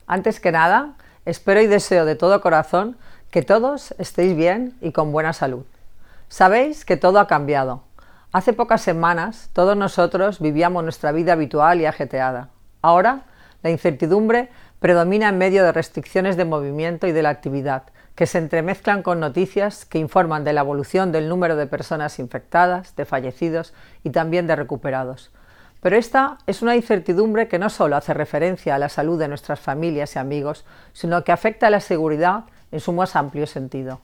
Antes que nada, espero y deseo de todo corazón que todos estéis bien y con buena salud. Sabéis que todo ha cambiado. Hace pocas semanas todos nosotros vivíamos nuestra vida habitual y ajetreada. Ahora, la incertidumbre predomina en medio de restricciones de movimiento y de la actividad, que se entremezclan con noticias que informan de la evolución del número de personas infectadas, de fallecidos y también de recuperados. Pero esta es una incertidumbre que no solo hace referencia a la salud de nuestras familias y amigos, sino que afecta a la seguridad en su más amplio sentido.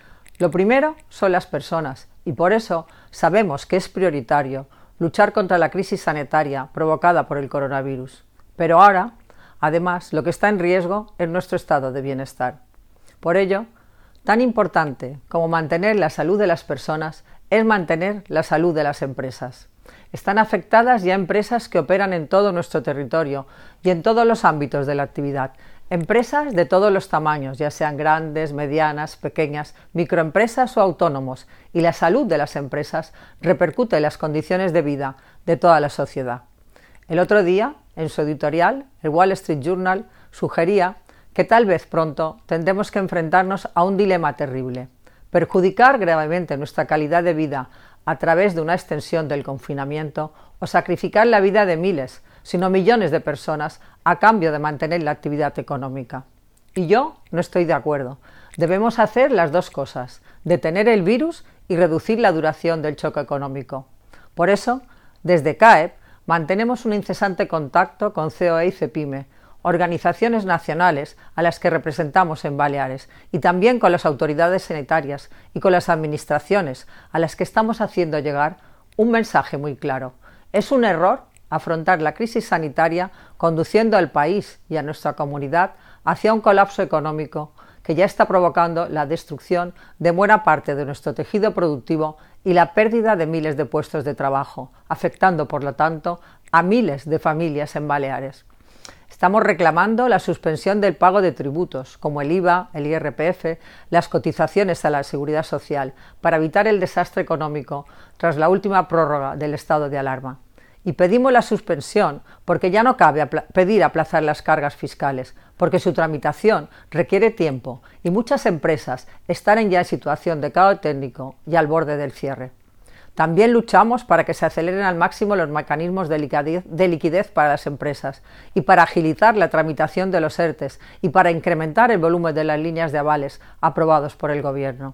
Lo primero son las personas, y por eso sabemos que es prioritario luchar contra la crisis sanitaria provocada por el coronavirus. Pero ahora, además, lo que está en riesgo es nuestro estado de bienestar. Por ello, tan importante como mantener la salud de las personas es mantener la salud de las empresas. Están afectadas ya empresas que operan en todo nuestro territorio y en todos los ámbitos de la actividad. Empresas de todos los tamaños, ya sean grandes, medianas, pequeñas, microempresas o autónomos, y la salud de las empresas repercute en las condiciones de vida de toda la sociedad. El otro día, en su editorial, el Wall Street Journal sugería que tal vez pronto tendremos que enfrentarnos a un dilema terrible: perjudicar gravemente nuestra calidad de vida a través de una extensión del confinamiento o sacrificar la vida de miles, sino millones de personas a cambio de mantener la actividad económica. Y yo no estoy de acuerdo. Debemos hacer las dos cosas: detener el virus y reducir la duración del choque económico. Por eso, desde CAEP mantenemos un incesante contacto con COE y CEPIME, organizaciones nacionales a las que representamos en Baleares, y también con las autoridades sanitarias y con las administraciones a las que estamos haciendo llegar un mensaje muy claro. Es un error afrontar la crisis sanitaria conduciendo al país y a nuestra comunidad hacia un colapso económico que ya está provocando la destrucción de buena parte de nuestro tejido productivo y la pérdida de miles de puestos de trabajo, afectando, por lo tanto, a miles de familias en Baleares. Estamos reclamando la suspensión del pago de tributos, como el IVA, el IRPF, las cotizaciones a la Seguridad Social, para evitar el desastre económico tras la última prórroga del estado de alarma. Y pedimos la suspensión porque ya no cabe pedir aplazar las cargas fiscales, porque su tramitación requiere tiempo y muchas empresas están ya en situación de caos técnico y al borde del cierre. También luchamos para que se aceleren al máximo los mecanismos de liquidez para las empresas y para agilizar la tramitación de los ERTEs y para incrementar el volumen de las líneas de avales aprobados por el Gobierno.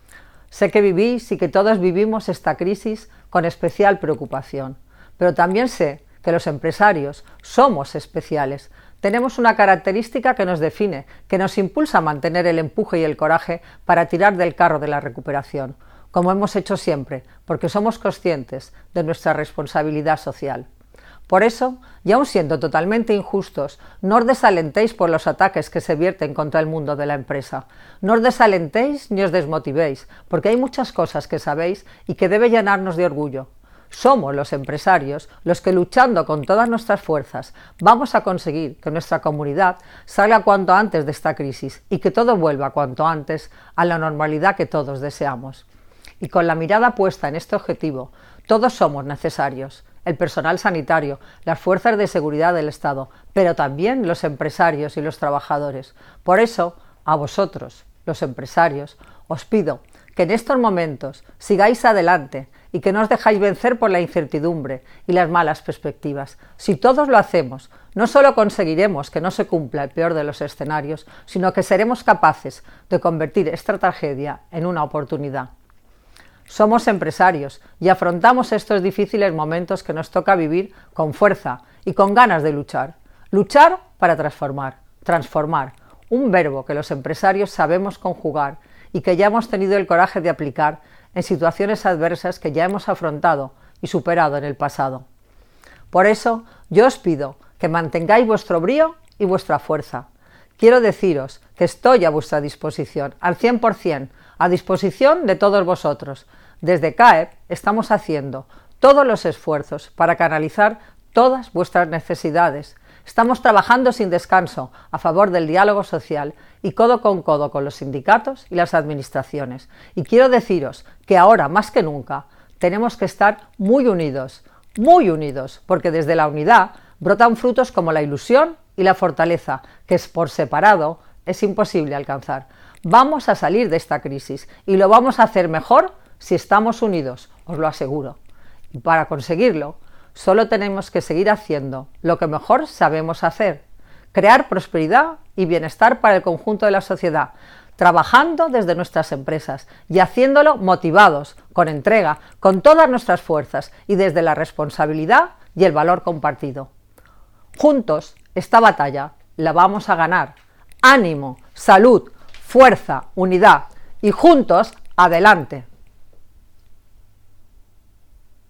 Sé que vivís y que todos vivimos esta crisis con especial preocupación, pero también sé que los empresarios somos especiales. Tenemos una característica que nos define, que nos impulsa a mantener el empuje y el coraje para tirar del carro de la recuperación, como hemos hecho siempre, porque somos conscientes de nuestra responsabilidad social. Por eso, y aun siendo totalmente injustos, no os desalentéis por los ataques que se vierten contra el mundo de la empresa. No os desalentéis ni os desmotivéis, porque hay muchas cosas que sabéis y que debe llenarnos de orgullo. Somos los empresarios los que, luchando con todas nuestras fuerzas, vamos a conseguir que nuestra comunidad salga cuanto antes de esta crisis y que todo vuelva cuanto antes a la normalidad que todos deseamos. Y con la mirada puesta en este objetivo, todos somos necesarios: el personal sanitario, las fuerzas de seguridad del Estado, pero también los empresarios y los trabajadores. Por eso, a vosotros, los empresarios, os pido que en estos momentos sigáis adelante y que no os dejáis vencer por la incertidumbre y las malas perspectivas. Si todos lo hacemos, no solo conseguiremos que no se cumpla el peor de los escenarios, sino que seremos capaces de convertir esta tragedia en una oportunidad. Somos empresarios y afrontamos estos difíciles momentos que nos toca vivir con fuerza y con ganas de luchar. Luchar para transformar. Transformar, un verbo que los empresarios sabemos conjugar y que ya hemos tenido el coraje de aplicar en situaciones adversas que ya hemos afrontado y superado en el pasado. Por eso, yo os pido que mantengáis vuestro brío y vuestra fuerza. Quiero deciros que estoy a vuestra disposición, al 100%, a disposición de todos vosotros. Desde CAEP estamos haciendo todos los esfuerzos para canalizar todas vuestras necesidades. Estamos trabajando sin descanso a favor del diálogo social y codo con los sindicatos y las administraciones. Y quiero deciros que ahora, más que nunca, tenemos que estar muy unidos, porque desde la unidad brotan frutos como la ilusión y la fortaleza, que es por separado es imposible alcanzar. Vamos a salir de esta crisis y lo vamos a hacer mejor si estamos unidos, os lo aseguro. Y para conseguirlo, solo tenemos que seguir haciendo lo que mejor sabemos hacer: crear prosperidad y bienestar para el conjunto de la sociedad, trabajando desde nuestras empresas y haciéndolo motivados, con entrega, con todas nuestras fuerzas y desde la responsabilidad y el valor compartido. Juntos, esta batalla la vamos a ganar. Ánimo, salud, fuerza, unidad y juntos, adelante.